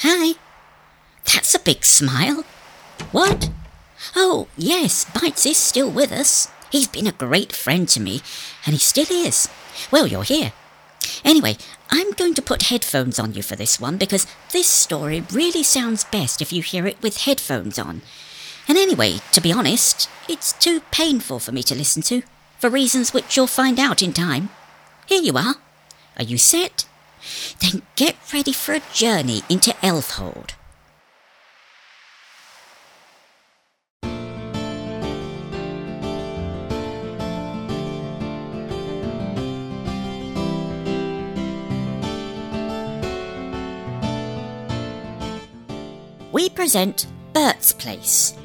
Hi. That's a big smile. What? Oh, yes, Bites is still with us. He's been a great friend to me, and he still is. Well, you're here. Anyway, I'm going to put headphones on you for this one because this story really sounds best if you hear it with headphones on. And anyway, to be honest, it's too painful for me to listen to, for reasons which you'll find out in time. Here you are. Are you set? Then get ready for a journey into Elfhold. We present Bert's Place.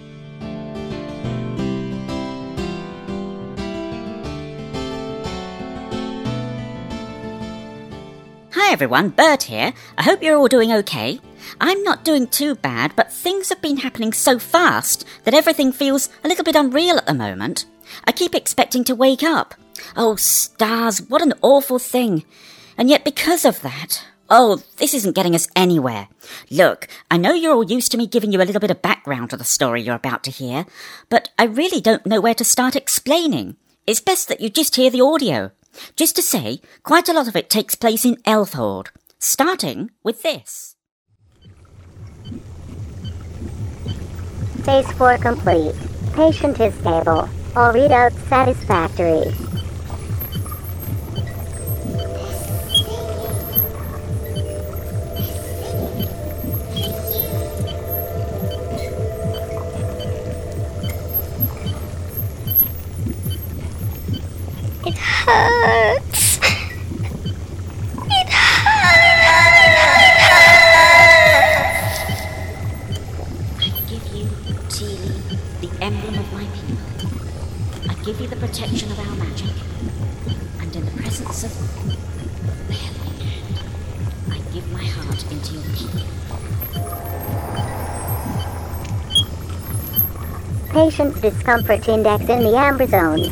Hi everyone, Bert here. I hope you're all doing okay. I'm not doing too bad, but things have been happening so fast that everything feels a little bit unreal at the moment. I keep expecting to wake up. Oh, stars, what an awful thing. And yet because of that... Oh, this isn't getting us anywhere. Look, I know you're all used to me giving you a little bit of background to the story you're about to hear, but I really don't know where to start explaining. It's best that you just hear the audio. Just to say, quite a lot of it takes place in Elfhold, starting with this. Phase 4 complete. Patient is stable. All readouts satisfactory. It hurts. It hurts. I give you, Teely, the emblem of my people. I give you the protection of our magic. And in the presence of the Helping Hand, I give my heart into your keeping. Patient's discomfort index in the amber zone.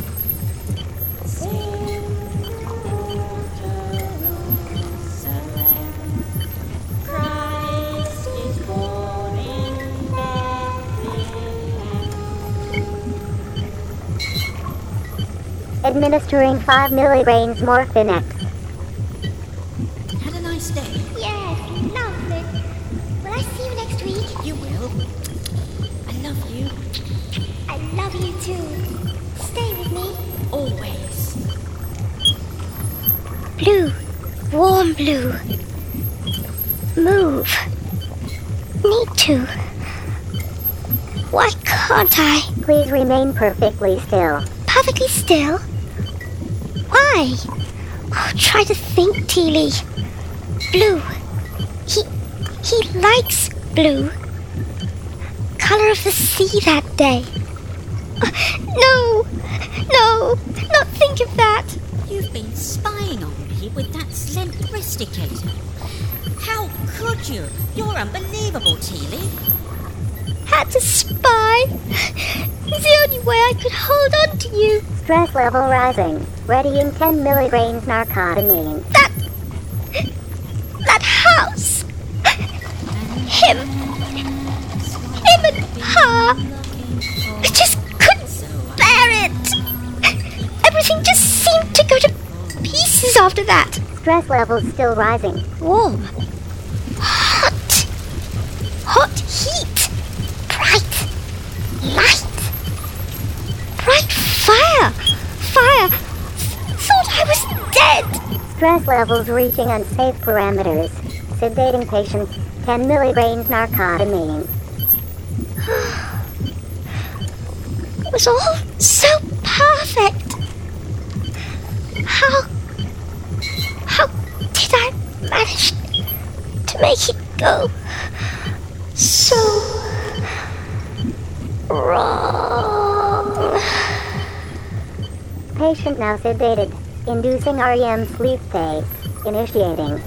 Administering 5 milligrains Morphinex. Had a nice day. Yes, lovely. Will I see you next week? You will. I love you. I love you too. Stay with me. Always. Blue. Warm blue. Move. Need to. Why can't I? Please remain perfectly still. Perfectly still? Why? Oh, try to think, Teely. Blue. He likes blue. Color of the sea that day. No, not think of that. You've been spying on me with that Slendristicator. How could you? You're unbelievable, Teely. Had to spy. It's the only way I could hold on to you. Stress level rising. Readying 10 milligrams narcotamine. That house. Him and her. I just couldn't bear it. Everything just seemed to go to pieces after that. Stress levels still rising. Warm. Hot heat. Bright. Light. Bright fire. Thought I was dead. Stress levels reaching unsafe parameters. Sedating patient 10 milligrams narcotamine. It was all so perfect. How did I manage to make it go so wrong? Patient now sedated. Inducing REM sleep phase. Initiating.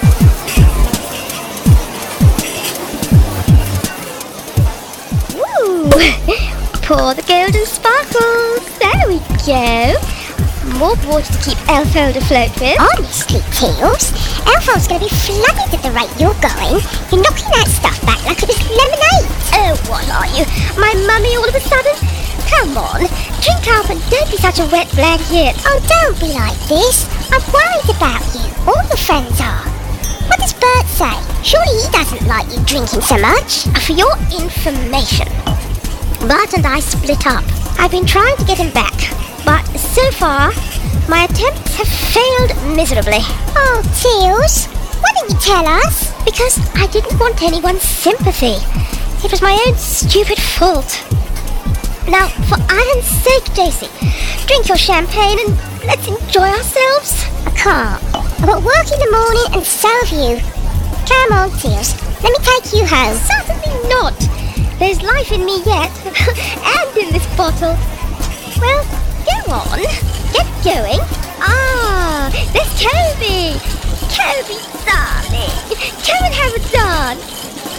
Woo! Pour the golden sparkles. There we go. More water to keep Elfold afloat with. Honestly, Teals, Elfold's going to be flooded at the rate you're going. You're knocking that stuff back like it was lemonade. Oh, what are you? My mummy all of a sudden? Come on, drink up and don't be such a wet blanket. Oh, don't be like this. I'm worried about you. All your friends are. What does Bert say? Surely he doesn't like you drinking so much. For your information, Bert and I split up. I've been trying to get him back, but so far, my attempts have failed miserably. Oh, Teals, why didn't you tell us? Because I didn't want anyone's sympathy. It was my own stupid fault. Now, for iron's sake, JC, drink your champagne and let's enjoy ourselves. I can't. I've got work in the morning and so have you. Come on, Teals. Let me take you home. Certainly not. There's life in me yet, and in this bottle. Well, go on. Get going. Ah, there's Kobe. Kobe, darling. Come and have a dance.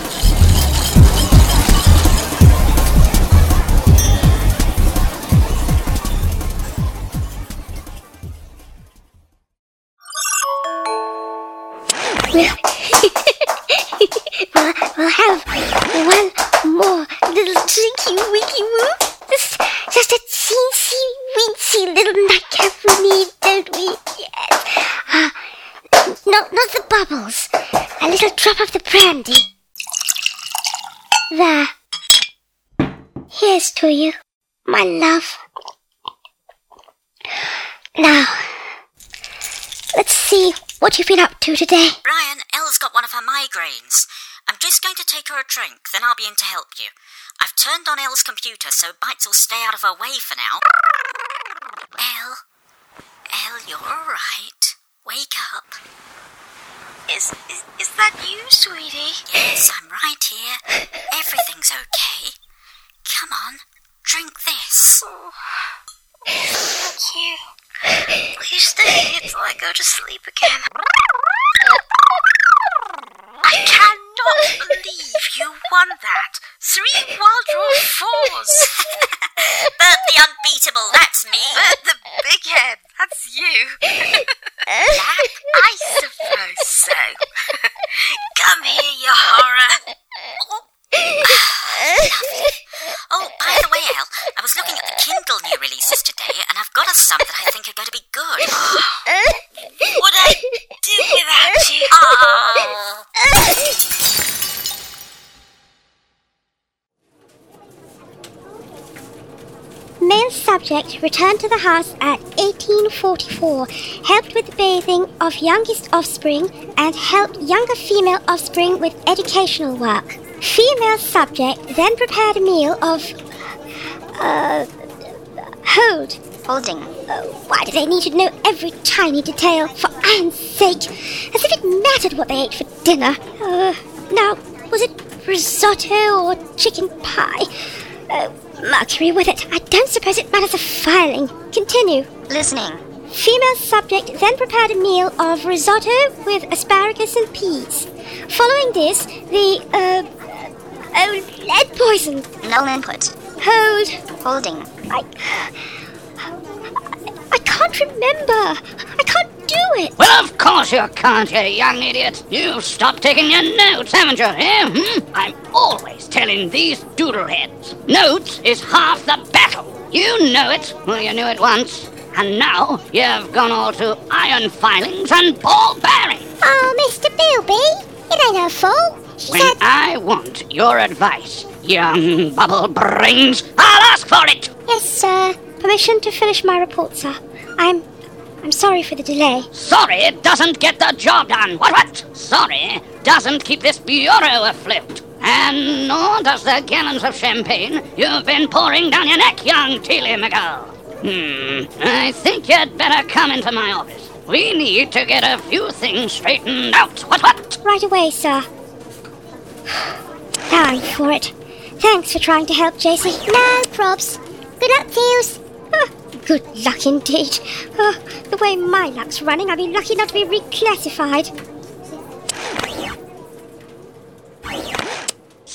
We'll have one more little drinky winky woo. Just a teensy weensy little nightcap we need, don't we? Yes. Not the bubbles. A little drop of the brandy. There. Here's to you, my love. Now, let's see what you've been up to today. Brian, Elle's got one of her migraines. I'm just going to take her a drink, then I'll be in to help you. I've turned on Elle's computer so Bites will stay out of her way for now. Elle, you're alright. Wake up. Is that you, sweetie? Yes, I'm right here. Everything's okay. Come on, drink this. Oh, thank you. Please stay here till I go to sleep again. I cannot believe you won that. 3 Waldorf fours. Bert the Unbeatable, that's me. Bert the Big Head, that's you. Lap? I suppose so. Come here, you horror. Lovely. Oh, by the way, Elle, I was looking at the Kindle new releases today, and I've got us some that I think are going to be good. Would I do without you? Oh. Male subject returned to the house at 1844, helped with the bathing of youngest offspring, and helped younger female offspring with educational work. Female subject then prepared a meal of... Holding. Why do they need to know every tiny detail? For iron's sake! As if it mattered what they ate for dinner. Now, was it risotto or chicken pie? Mercury with it. I don't suppose it matters a filing. Continue. Listening. Female subject then prepared a meal of risotto with asparagus and peas. Following this, the, lead poison. No input. Hold. Holding. I can't remember. I can't do it. Well, of course you can't, you young idiot. You've stopped taking your notes, haven't you? I'm always telling these doodleheads. Notes is half the battle. You know it. Well, you knew it once. And now you've gone all to iron filings and ball bearings. Oh, Mr. Bilby, it ain't her fault. She When said... I want your advice, young bubble brains, I'll ask for it. Yes, sir. Permission to finish my report, sir. I'm sorry for the delay. Sorry doesn't get the job done. What? Sorry doesn't keep this bureau afloat. And nor does the gallons of champagne you've been pouring down your neck, young Tealy McGill. I think you'd better come into my office. We need to get a few things straightened out. What? Right away, sir. Now I'm for it. Thanks for trying to help, JC. No probs. Good luck, Teals. Good luck indeed. The way my luck's running, I'll be lucky not to be reclassified. Sit down.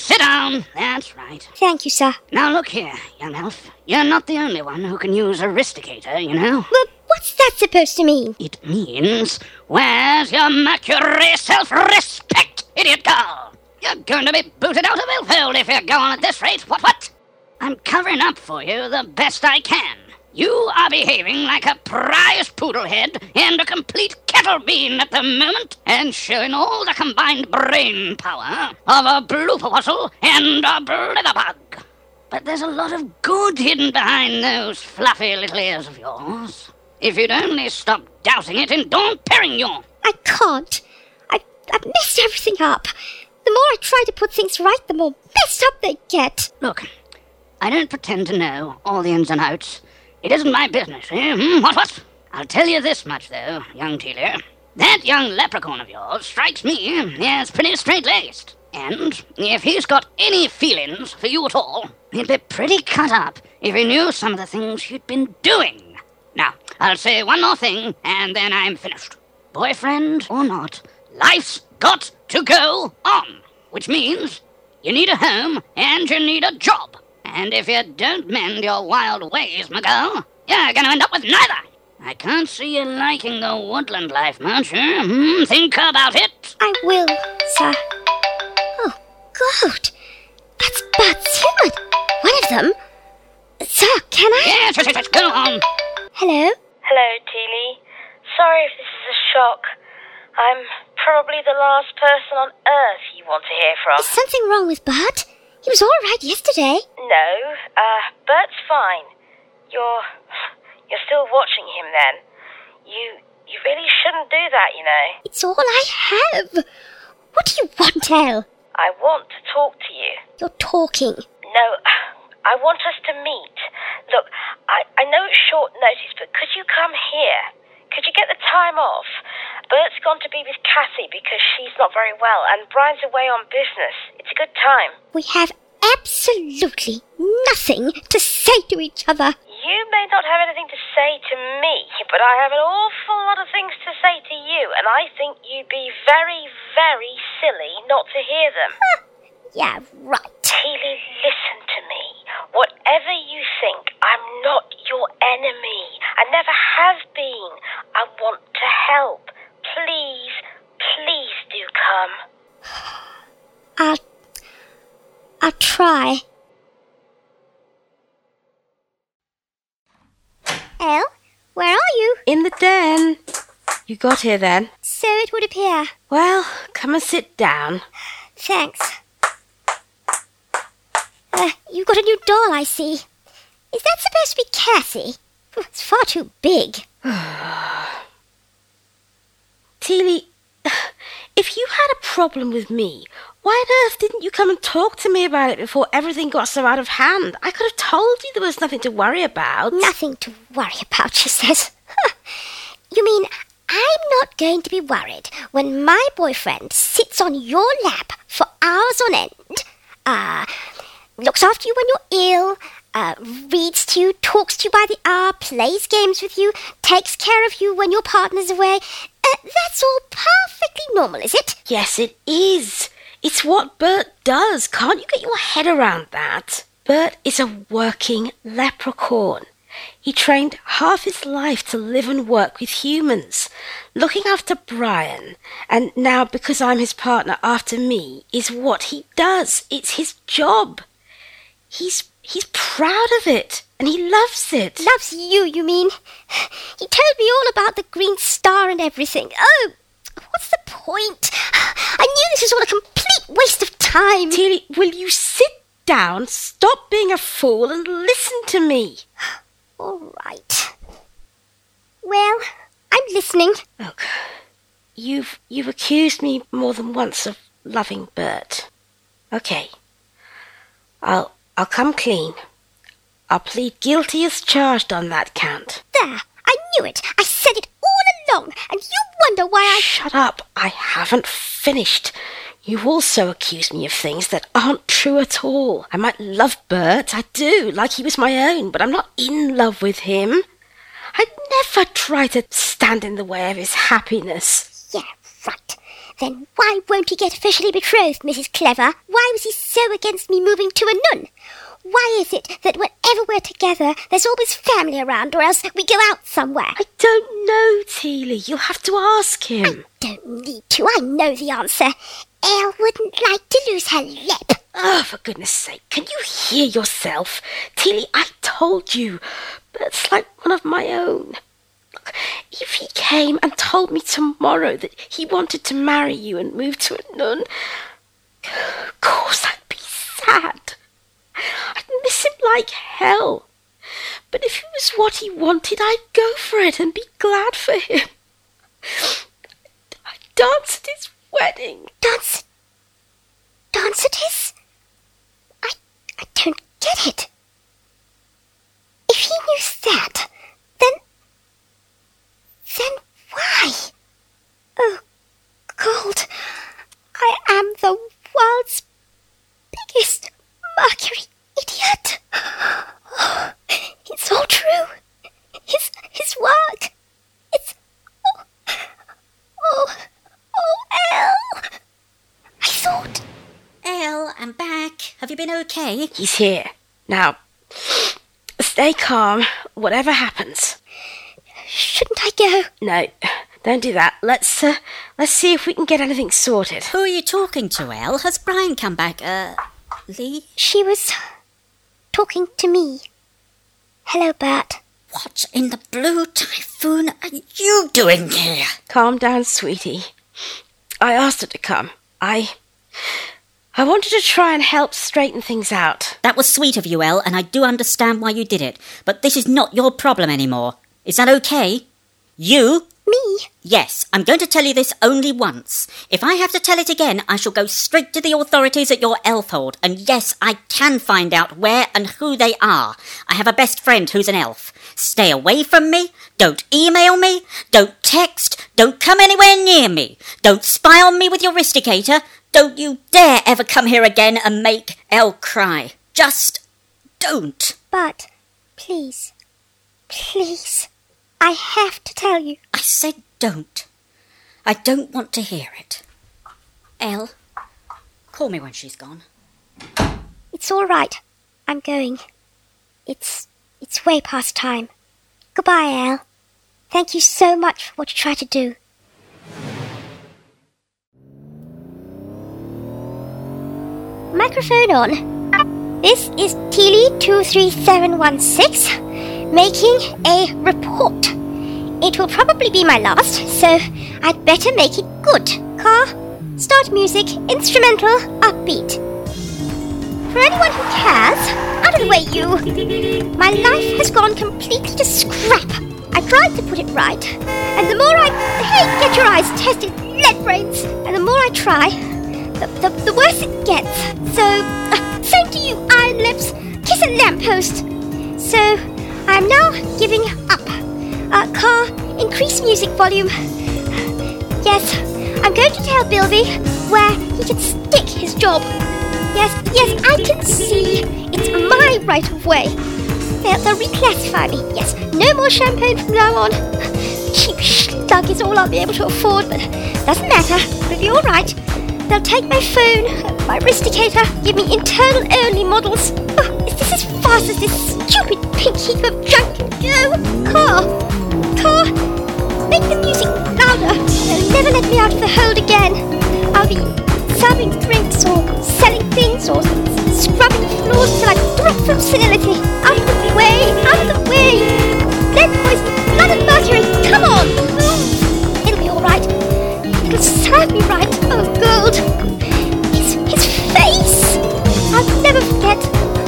down. That's right. Thank you, sir. Now look here, young elf. You're not the only one who can use Aristicator, you know. But what's that supposed to mean? It means, where's your Mercury self-respect, idiot girl? You're going to be booted out of Elfhold if you go on at this rate. What? I'm covering up for you the best I can. You are behaving like a prize poodlehead and a complete kettle bean at the moment, and showing all the combined brain power of a blooperwassel and a blitterbug. But there's a lot of good hidden behind those fluffy little ears of yours. If you'd only stop dousing it in Dawn Perignon. I can't. I've messed everything up. The more I try to put things right, the more messed up they get. Look, I don't pretend to know all the ins and outs. It isn't my business, eh? What? I'll tell you this much, though, young Telia. That young leprechaun of yours strikes me as pretty straight-laced. And if he's got any feelings for you at all, he'd be pretty cut up if he knew some of the things you'd been doing. Now, I'll say one more thing, and then I'm finished. Boyfriend or not, life's got to go on, which means you need a home and you need a job. And if you don't mend your wild ways, my girl, you're going to end up with neither. I can't see you liking the woodland life much, eh? Think about it. I will, sir. Oh, God. That's Bert Seward. One of them. Sir, can I? Yes, go on. Hello? Hello, Teely. Sorry if this is a shock. I'm probably the last person on Earth you want to hear from. Is something wrong with Bert? He was all right yesterday. No, Bert's fine. You're still watching him then. You really shouldn't do that, you know. It's all I have. What do you want, Elle? I want to talk to you. You're talking. No, I want us to meet. Look, I know it's short notice, but could you come here? Could you get the time off? Bert's gone to be with Cassie because she's not very well, and Brian's away on business. It's a good time. We have absolutely nothing to say to each other. You may not have anything to say to me, but I have an awful lot of things to say to you, and I think you'd be very, very silly not to hear them. Yeah, right. Teely, listen to me. Whatever you think, I'm not your enemy. I never have been. I want to help. Please, please do come. I'll try. Elle, where are you? In the den. You got here then? So it would appear. Well, come and sit down. Thanks. You've got a new doll, I see. Is that supposed to be Cassie? It's far too big. Teely, if you had a problem with me, why on earth didn't you come and talk to me about it before everything got so out of hand? I could have told you there was nothing to worry about. Nothing to worry about, she says. You mean I'm not going to be worried when my boyfriend sits on your lap for hours on end, looks after you when you're ill, reads to you, talks to you by the hour, plays games with you, takes care of you when your partner's away. That's all perfectly normal, is it? Yes, it is. It's what Bert does. Can't you get your head around that? Bert is a working leprechaun. He trained half his life to live and work with humans, looking after Brian, and now, because I'm his partner after me, is what he does. It's his job. He's proud of it, and he loves it. Loves you, you mean? He told me all about the green star and everything. Oh, what's the point? I knew this was all a complete waste of time. Teely, will you sit down, stop being a fool, and listen to me? All right. Well, I'm listening. Look, you've accused me more than once of loving Bert. Okay. I'll come clean. I'll plead guilty as charged on that count. There, I knew it. I said it all along, and you wonder why I... Shut up. I haven't finished. You also accused me of things that aren't true at all. I might love Bert, I do, like he was my own, but I'm not in love with him. I'd never try to stand in the way of his happiness. Yeah, right. Then why won't he get officially betrothed, Mrs. Clever? Why was he so against me moving to a nun? Why is it that whenever we're together, there's always family around, or else we go out somewhere? I don't know, Teely. You'll have to ask him. Don't need to. I know the answer. Elle wouldn't like to lose her lip. Oh, for goodness sake, can you hear yourself? Teely, I told you. Bert's like one of my own. Look, if he came and told me tomorrow that he wanted to marry you and move to a nun, of course I'd be sad. I'd miss him like hell. But if it was what he wanted, I'd go for it and be glad for him. I'd dance at his wedding. Dance at his? I don't get it. If he knew that, then why? Oh, God. I am the world's biggest Mercury idiot. Oh, it's all true. His work. It's... Oh, Elle. I thought... Elle, I'm back. Have you been okay? He's here. Now, stay calm, whatever happens. Shouldn't I go? No, don't do that. Let's see if we can get anything sorted. Who are you talking to, Elle? Has Brian come back? Lee? She was talking to me. Hello, Bert. What in the blue typhoon are you doing here? Calm down, sweetie. I asked her to come. I wanted to try and help straighten things out. That was sweet of you, Elle, and I do understand why you did it. But this is not your problem anymore. Is that okay? You? Me? Yes, I'm going to tell you this only once. If I have to tell it again, I shall go straight to the authorities at your elfhold. And yes, I can find out where and who they are. I have a best friend who's an elf. Stay away from me. Don't email me. Don't text. Don't come anywhere near me. Don't spy on me with your Risticator. Don't you dare ever come here again and make Elle cry. Just don't. But, please, I have to tell you. I said don't. I don't want to hear it. Elle, call me when she's gone. It's all right. I'm going. It's way past time. Goodbye, Elle. Thank you so much for what you tried to do. Microphone on. This is Teely23716 making a report. It will probably be my last, so I'd better make it good. Car, start music, instrumental, upbeat. For anyone who cares, out of the way, you. My life has gone completely to scrap. I tried to put it right, and the more hey, get your eyes tested, lead brains, and the more I try, the worse it gets. So, same to you, iron lips, kiss a lamppost. So, I'm now giving up. Car, increase music volume. Yes, I'm going to tell Bilby where he can stick his job. Yes, I can see. It's my right of way. They'll reclassify me. Yes, no more champagne from now on. Cheap schlug is all I'll be able to afford, but doesn't matter. It'll be all right. They'll take my phone, my Risticator, give me internal-only models. Oh, is this as fast as this stupid pink heap of junk can go? Car, make the music louder. They'll never let me out of the hold again. I'll be serving drinks or selling things or scrubbing floors till I drop from senility. Out of the way, out of the way. Lead poison, blood and mercury, come on. It'll be all right. It'll serve me right. Oh, gold. His face. I'll never forget.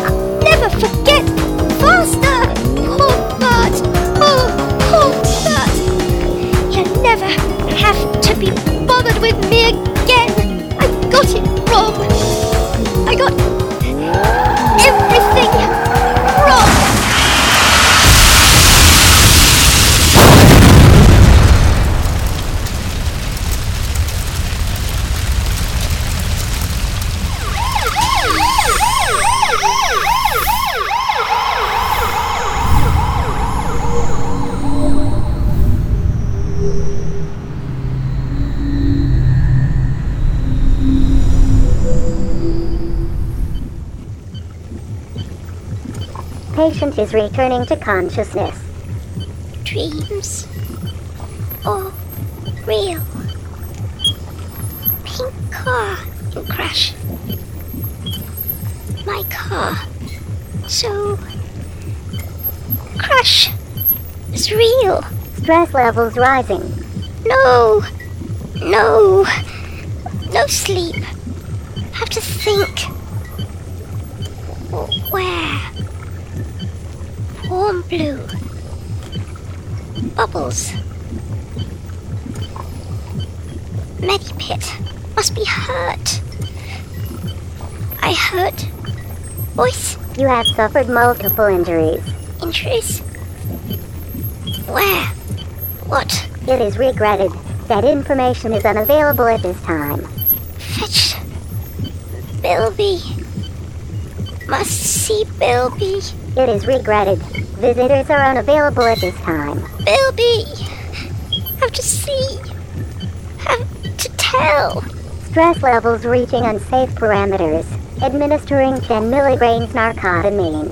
Faster. Poor Bert. Oh, poor Bert. He'll never have to be bothered with me again. I got it wrong. patient is returning to consciousness. Dreams or real? Pink car in crash. My car. So crash is real. Stress levels rising. No sleep. Have to think. Where? Warm blue. Bubbles. Medipit. Must be hurt. I hurt. Voice. You have suffered multiple injuries. Injuries? Where? What? It is regretted that information is unavailable at this time. Fetch Bilby. Must see Bilby. It is regretted. Visitors are unavailable at this time. Bilby. Have to see. Have to tell. Stress levels reaching unsafe parameters. Administering 10 milligrams narcotamine.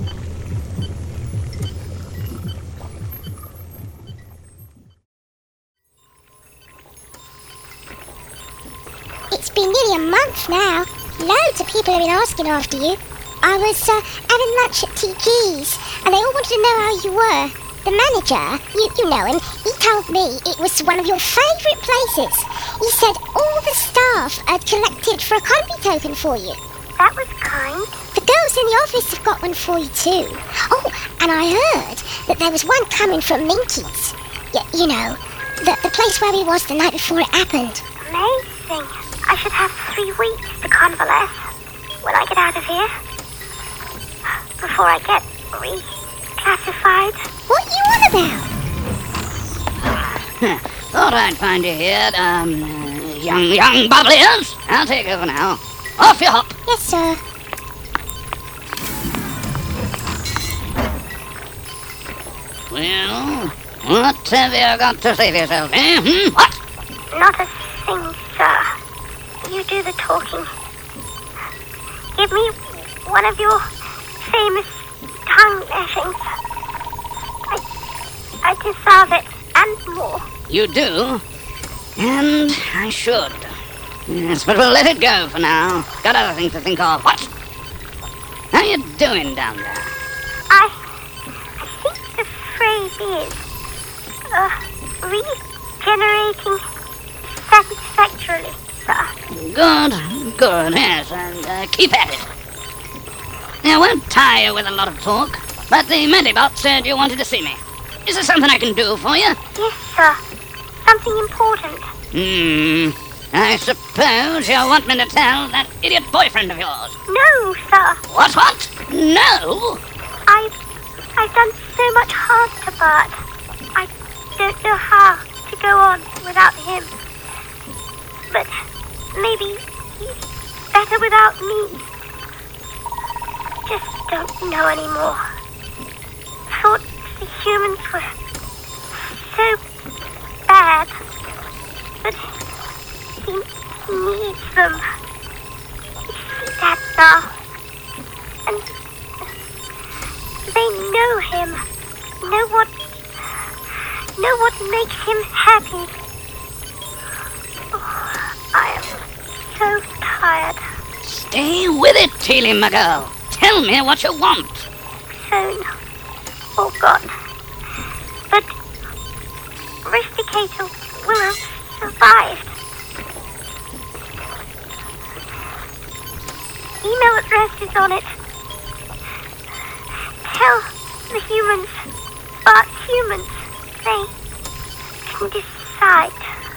It's been nearly a month now. Loads of people have been asking after you. I was having lunch at TG's, and they all wanted to know how you were. The manager, you know him, he told me it was one of your favourite places. He said all the staff had collected for a Economy token for you. That was kind. The girls in the office have got one for you too. Oh, and I heard that there was one coming from Minky's. You know, the place where he was the night before it happened. Amazing. I should have 3 weeks to convalesce when I get out of here. Before I get reclassified. What you on about? Thought I'd find you here, young bubbliers. I'll take over now. Off you hop. Yes, sir. Well, what have you got to say for yourself, eh? What? Not a thing, sir. You do the talking. Give me one of your famous tongue lashings. I deserve it, and more. You do? And I should. Yes, but we'll let it go for now. Got other things to think of. What? How you doing down there? I think the phrase is, regenerating satisfactorily, sir. Good, yes, and keep at it. I won't tire you with a lot of talk, but the Medibot said you wanted to see me. Is there something I can do for you? Yes, sir. Something important. I suppose you want me to tell that idiot boyfriend of yours. No, sir. What? No? I've done so much harm to Bert. I don't know how to go on without him. But maybe he's better without me. Just don't know anymore. Thought the humans were so bad, but he needs them. You see that now? And they know him, know what makes him happy. Oh, I am so tired. Stay with it, Teely, my girl. Tell me what you want. Phone. Oh, God. But Rusticator will have survived. Email address is on it. Tell the humans, Bart's humans, they can decide.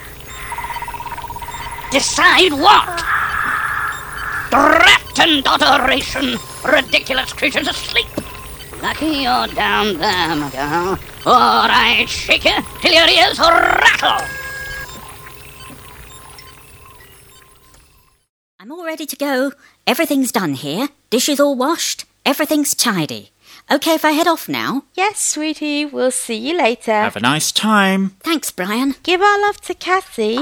Decide what? Drat and adoration, ridiculous creatures asleep. Lucky you're down there, my girl, or I'd shake you till your ears rattle. I'm all ready to go. Everything's done here. Dishes all washed. Everything's tidy. Okay if I head off now? Yes, sweetie, we'll see you later. Have a nice time. Thanks, Brian. Give our love to Cassie.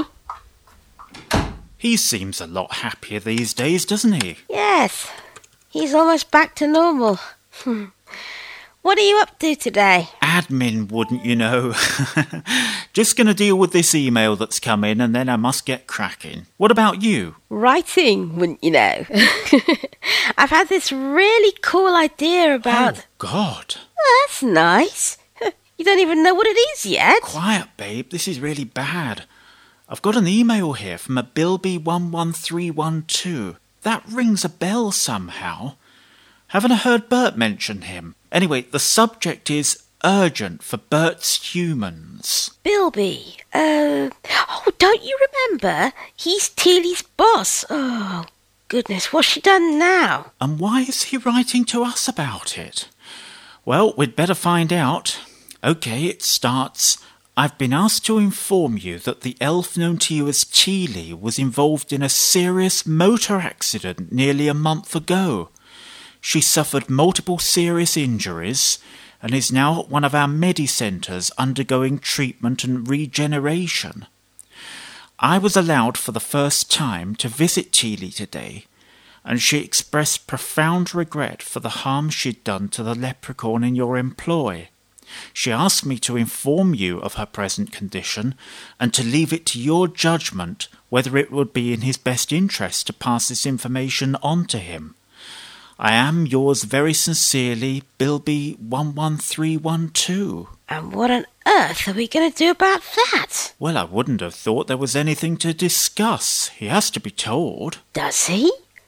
He seems a lot happier these days, doesn't he? Yes, he's almost back to normal. what are you up to today? Admin, wouldn't you know? Just going to deal with this email that's come in and then I must get cracking. What about you? Writing, wouldn't you know? I've had this really cool idea about... Oh, God. Oh, that's nice. You don't even know what it is yet. Quiet, babe. This is really bad. I've got an email here from a Bilby11312. That rings a bell somehow. Haven't I heard Bert mention him? Anyway, the subject is urgent for Bert's humans. Bilby. Oh, don't you remember? He's Teely's boss. Oh, goodness, what's she done now? And why is he writing to us about it? Well, we'd better find out. OK, it starts... I've been asked to inform you that the elf known to you as Teely was involved in a serious motor accident nearly a month ago. She suffered multiple serious injuries and is now at one of our Medi-centres undergoing treatment and regeneration. I was allowed for the first time to visit Teely today, and she expressed profound regret for the harm she'd done to the leprechaun in your employ. She asked me to inform you of her present condition and to leave it to your judgment whether it would be in his best interest to pass this information on to him. I am yours very sincerely, Bilby11312. And what on earth are we going to do about that? Well, I wouldn't have thought there was anything to discuss. He has to be told. Does he?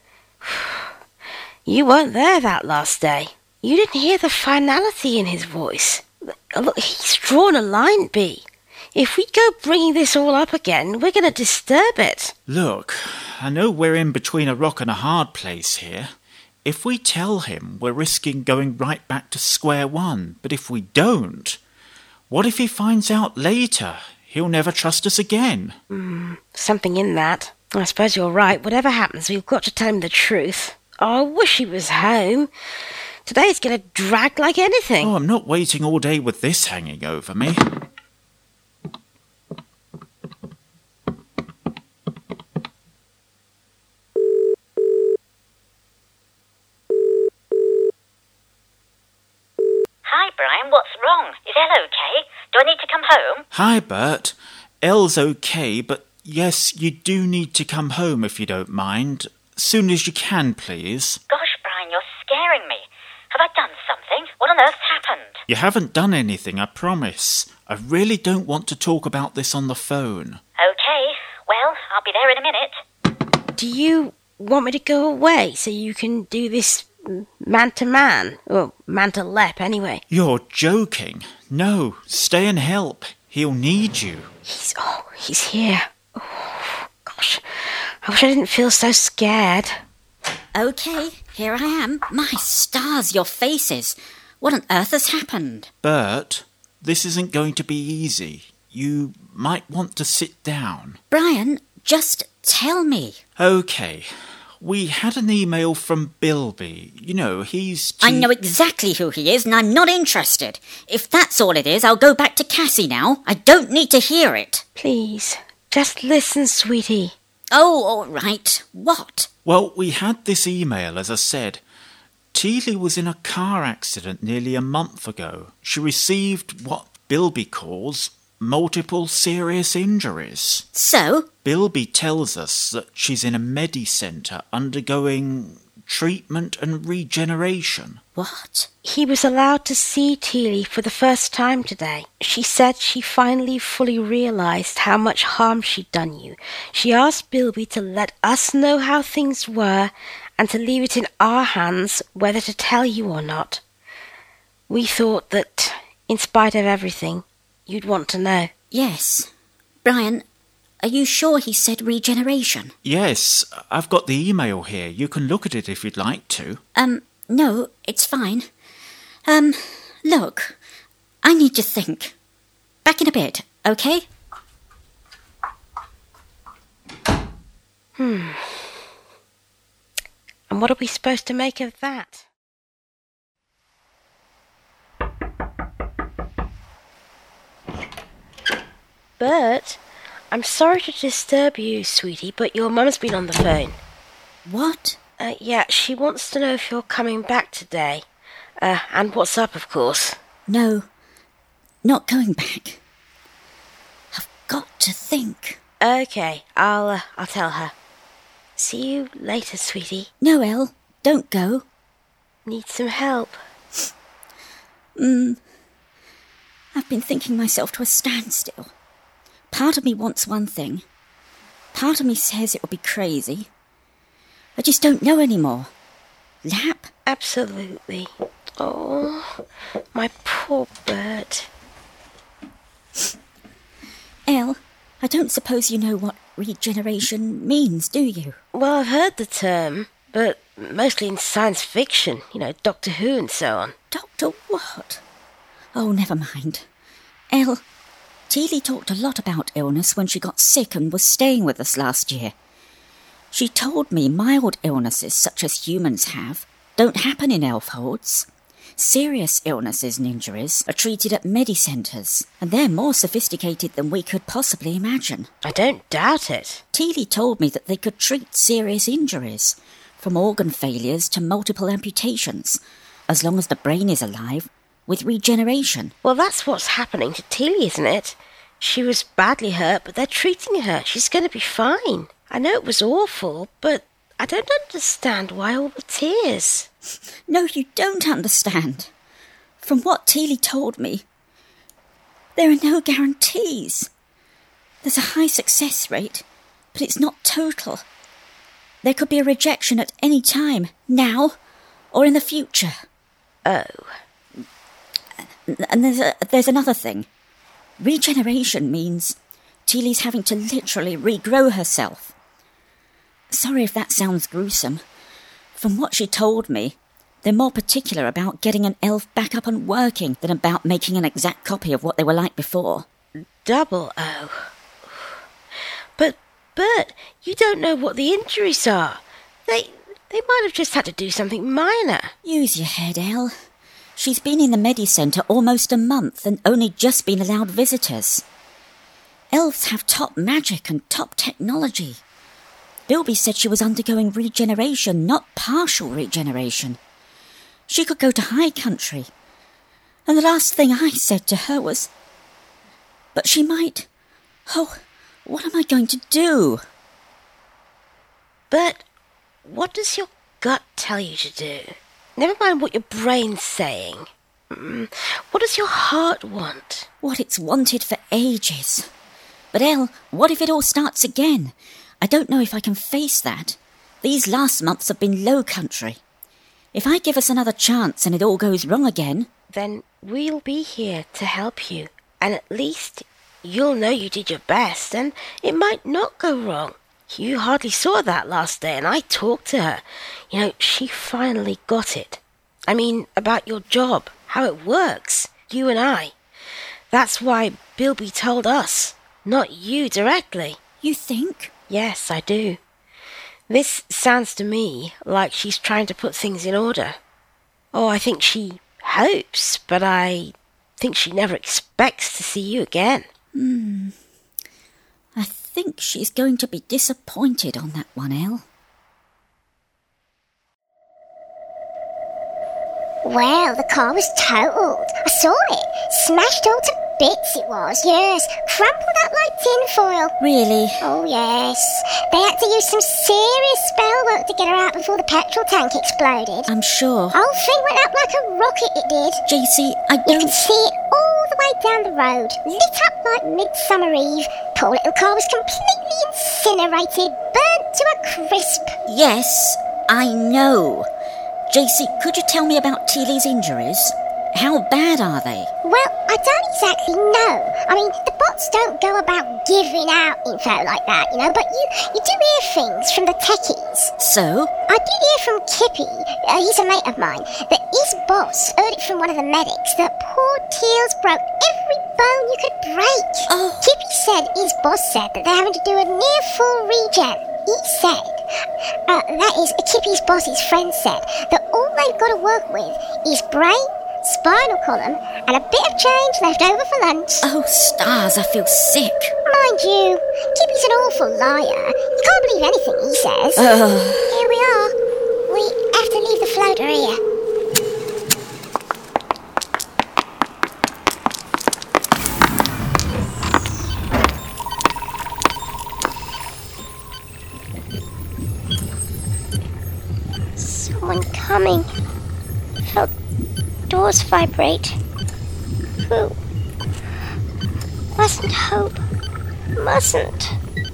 You weren't there that last day. You didn't hear the finality in his voice. Look, he's drawn a line, B. If we go bringing this all up again, we're going to disturb it. Look, I know we're in between a rock and a hard place here. If we tell him, we're risking going right back to square one. But if we don't, what if he finds out later? He'll never trust us again. Something in that. I suppose you're right. Whatever happens, we've got to tell him the truth. Oh, I wish he was home. Today it's going to drag like anything. Oh, I'm not waiting all day with this hanging over me. Hi, Brian, what's wrong? Is Elle okay? Do I need to come home? Hi, Bert. Elle's okay, but yes, you do need to come home if you don't mind. Soon as you can, please. Gosh, Brian, you're scaring me. Have I done something? What on earth's happened? You haven't done anything, I promise. I really don't want to talk about this on the phone. Okay, well, I'll be there in a minute. Do you want me to go away so you can do this man-to-man? Or man-to-lep, anyway. You're joking. No, stay and help. He'll need you. He's here. Oh, gosh, I wish I didn't feel so scared. Okay, here I am. My stars, your faces. What on earth has happened? Bert, this isn't going to be easy. You might want to sit down. Brian, just tell me. Okay, we had an email from Bilby. You know, he's... I know exactly who he is and I'm not interested. If that's all it is, I'll go back to Cassie now. I don't need to hear it. Please, just listen, sweetie. Oh, all right. What? Well, we had this email, as I said. Teely was in a car accident nearly a month ago. She received what Bilby calls multiple serious injuries. So? Bilby tells us that she's in a Medi-centre undergoing treatment and regeneration. What? He was allowed to see Teely for the first time today. She said she finally fully realised how much harm she'd done you. She asked Bilby to let us know how things were and to leave it in our hands whether to tell you or not. We thought that, in spite of everything, you'd want to know. Yes. Brian, are you sure he said regeneration? Yes, I've got the email here. You can look at it if you'd like to. No, it's fine. Look, I need to think. Back in a bit, okay? And what are we supposed to make of that? Bert, I'm sorry to disturb you, sweetie, but your mum's been on the phone. What? Yeah, she wants to know if you're coming back today. And what's up, of course? No, not going back. I've got to think. Okay, I'll tell her. See you later, sweetie. No, Elle, don't go. Need some help? I've been thinking myself to a standstill. Part of me wants one thing. Part of me says it would be crazy. I just don't know anymore. Lap? Absolutely. Oh, my poor Bert. Elle, I don't suppose you know what regeneration means, do you? Well, I've heard the term, but mostly in science fiction, Doctor Who and so on. Doctor what? Oh, never mind. Elle, Teely talked a lot about illness when she got sick and was staying with us last year. She told me mild illnesses, such as humans have, don't happen in Elfholds. Serious illnesses and injuries are treated at medicentres, and they're more sophisticated than we could possibly imagine. I don't doubt it. Teely told me that they could treat serious injuries, from organ failures to multiple amputations, as long as the brain is alive, with regeneration. Well, that's what's happening to Teely, isn't it? She was badly hurt, but they're treating her. She's going to be fine. I know it was awful, but I don't understand why all the tears. No, you don't understand. From what Teely told me, there are no guarantees. There's a high success rate, but it's not total. There could be a rejection at any time, now or in the future. Oh. And there's another thing. Regeneration means Teely's having to literally regrow herself. Sorry if that sounds gruesome. From what she told me, they're more particular about getting an elf back up and working than about making an exact copy of what they were like before. Double O. But, Bert, you don't know what the injuries are. They might have just had to do something minor. Use your head, Elle. She's been in the Medicentre almost a month and only just been allowed visitors. Elves have top magic and top technology. Bilby said she was undergoing regeneration, not partial regeneration. She could go to High Country. And the last thing I said to her was, but she might... Oh, what am I going to do? But what does your gut tell you to do? Never mind what your brain's saying. What does your heart want? What it's wanted for ages. But Elle, what if it all starts again? I don't know if I can face that. These last months have been Low Country. If I give us another chance and it all goes wrong again... Then we'll be here to help you. And at least you'll know you did your best and it might not go wrong. You hardly saw that last day and I talked to her. She finally got it. I mean, about your job, how it works, you and I. That's why Bilby told us, not you directly. You think? Yes, I do. This sounds to me like she's trying to put things in order. Oh, I think she hopes, but I think she never expects to see you again. I think she's going to be disappointed on that one, Elle. Well, the car was totaled. I saw it. Smashed all to bits it was, yes. Crumpled up like tinfoil. Really? Oh, yes. They had to use some serious spell work to get her out before the petrol tank exploded. I'm sure. Whole thing went up like a rocket, it did. JC, I You don't... could see it all the way down the road, lit up like Midsummer Eve. Poor little car was completely incinerated, burnt to a crisp. Yes, I know. JC, could you tell me about Teely's injuries? How bad are they? Well, I don't exactly know. I mean, the bots don't go about giving out info like that, but you do hear things from the techies. So? I did hear from Kippy, he's a mate of mine, that his boss heard it from one of the medics that poor Teals broke every bone you could break. Oh. Kippy said his boss said that they're having to do a near full regen. He said, that is, Kippy's boss's friend said, that all they've got to work with is brain, spinal column, and a bit of change left over for lunch. Oh, stars, I feel sick. Mind you, Kippy's an awful liar. You can't believe anything he says. Here we are. We have to leave the floater here. coming. Felt doors vibrate. Who? Mustn't hope. Mustn't.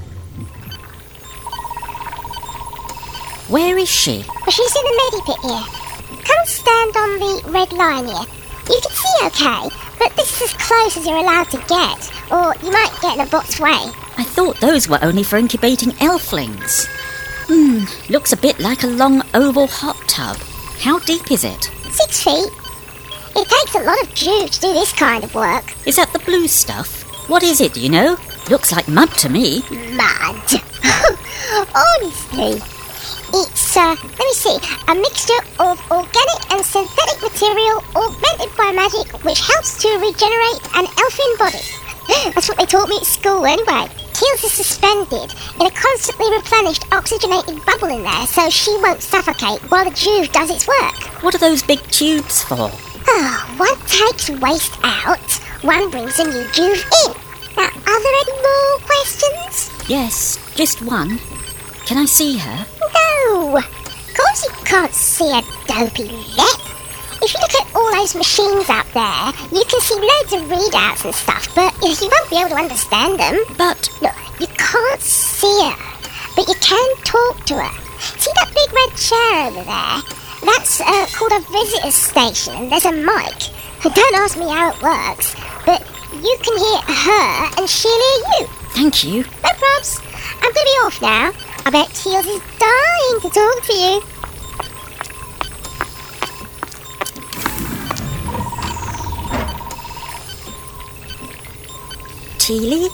Where is she? Well, she's in the medipit here. Come stand on the red line here. You can see okay, but this is as close as you're allowed to get, or you might get in a bot's way. I thought those were only for incubating elflings. Looks a bit like a long oval hot tub. How deep is it? 6 feet. It takes a lot of juice to do this kind of work. Is that the blue stuff? What is it, do you know? Looks like mud to me. Mud. Honestly. It's, let me see, a mixture of organic and synthetic material augmented by magic which helps to regenerate an elfin body. That's what they taught me at school anyway. Teals is suspended in a constantly replenished oxygenated bubble in there so she won't suffocate while the juve does its work. What are those big tubes for? One takes waste out, one brings a new juve in. Now, are there any more questions? Yes, just one. Can I see her? No! Of course you can't see a dopey lep. If you look at all those machines out there, you can see loads of readouts and stuff, but you won't be able to understand them. But... Look, you can't see her, but you can talk to her. See that big red chair over there? That's called a visitor's station, and there's a mic. Don't ask me how it works, but you can hear her and she'll hear you. Thank you. No probs. I'm going to be off now. I bet Teals is dying to talk to you. Teely?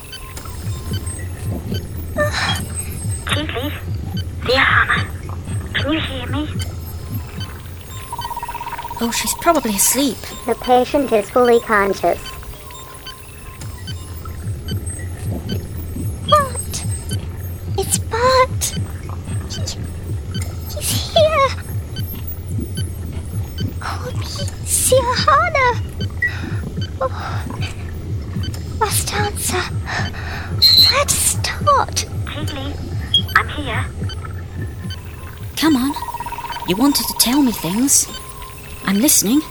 Teely? Dear Hannah, can you hear me? Oh, she's probably asleep. The patient is fully conscious. Bart! It's Bart! He's here! Call me Siahana! Oh, must answer. Where to start? Teely, I'm here. Come on. You wanted to tell me things. I'm listening.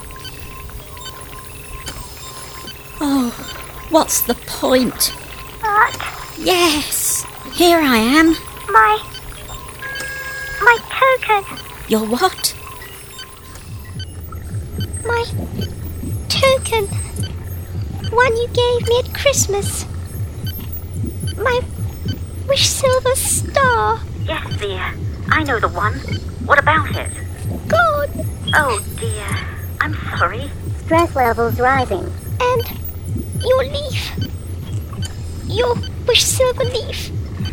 Oh, what's the point? Bart, Yes, here I am. my token. Your what? My token. One you gave me at Christmas. My wish silver star. Yes, dear. I know the one. What about it? Gone. Oh, dear. I'm sorry. Stress levels rising. And your leaf. Your wish silver leaf.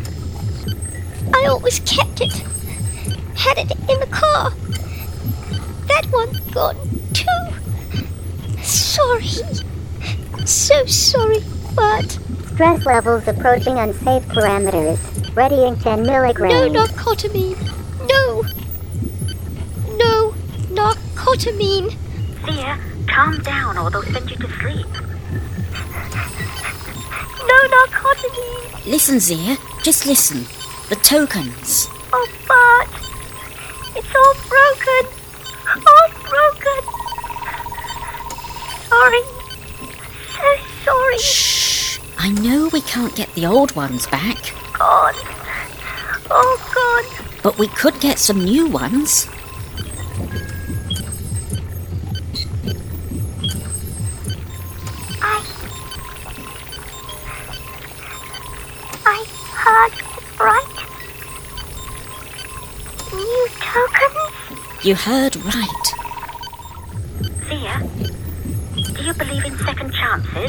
I always kept it. Had it in the car. That one gone too. Sorry. So sorry, but... Stress levels approaching unsafe parameters. Readying 10 milligrams. No narcotamine. No. No narcotamine. Dear, calm down or they'll send you to sleep. No narcotamine. Listen, Zia. Just listen. The tokens. Oh, Bart. It's all broken. All broken. Sorry. So sorry. Shh. I know we can't get the old ones back, Gone. All gone. but we could get some new ones. I heard it right. New tokens? You heard right. Zia, do you believe in second chances?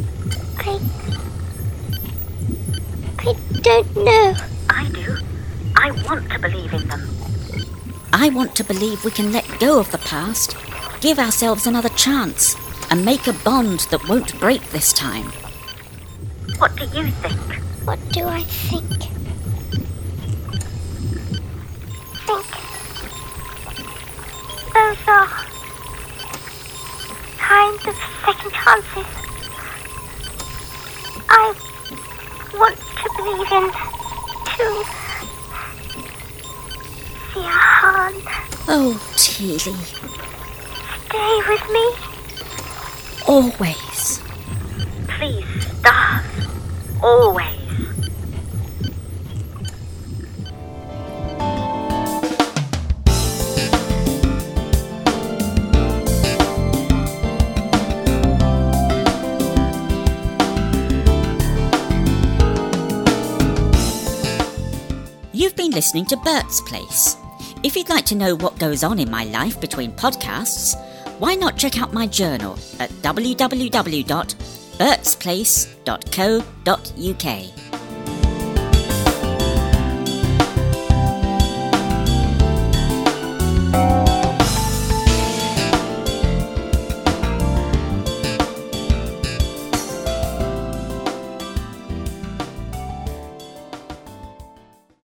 I don't know. I do. I want to believe in them. I want to believe we can let go of the past, give ourselves another chance, and make a bond that won't break this time. What do you think? What do I think? Those are kinds of second chances. I want to believe in too. Siahan. Oh, Teely. Stay with me. Always. Please, stars. Always. You've been listening to Bert's Place. If you'd like to know what goes on in my life between podcasts, why not check out my journal at www.bertsplace.co.uk.